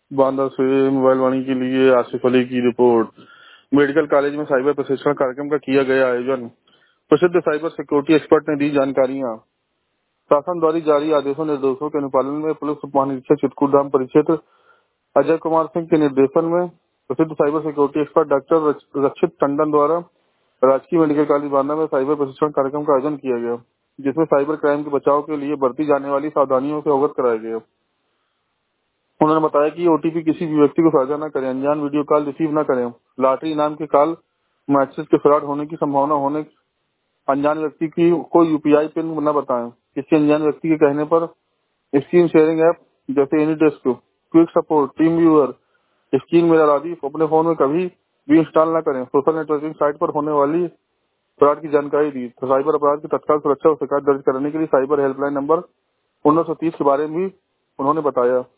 बांदा से मोबाइल वाणी के लिए आसिफ अली की रिपोर्ट। मेडिकल कॉलेज में साइबर प्रशिक्षण कार्यक्रम का किया गया आयोजन। प्रसिद्ध साइबर सिक्योरिटी एक्सपर्ट ने दी जानकारियां। शासन द्वारा जारी आदेशों निर्देशों के अनुपालन में पुलिस उप महानिरीक्षक चित्रकूट धाम परिक्षेत्र अजय कुमार सिंह के निर्देशन में प्रसिद्ध cyber security expert doctor Rakshit Tandon द्वारा राजकीय मेडिकल कॉलेज बांदा में साइबर प्रशिक्षण कार्यक्रम का आयोजन किया गया, जिसमें साइबर क्राइम के बचाव के लिए बरती जाने वाली सावधानियों से अवगत कराया गया। उन्होंने बताया कि ओटीपी किसी भी व्यक्ति को साझा न करें, अनजान वीडियो कॉल रिसीव न करें, लॉटरी इनाम के कॉल मैसेज के फ्रॉड होने की संभावना होने, अनजान व्यक्ति की कोई यूपीआई पिन न बताएं, किसी अनजान व्यक्ति के कहने पर स्क्रीन शेयरिंग ऐप जैसे AnyDesk, quick support, team viewer, screen mirror आदि अपने फोन में कभी भी इंस्टॉल न करें। सोशल नेटवर्किंग साइट पर होने वाली फ्रॉड की जानकारी दी। तो साइबर अपराध की तत्काल सुरक्षा और शिकायत दर्ज करने के लिए साइबर हेल्पलाइन नंबर 1930 के बारे में भी उन्होंने बताया।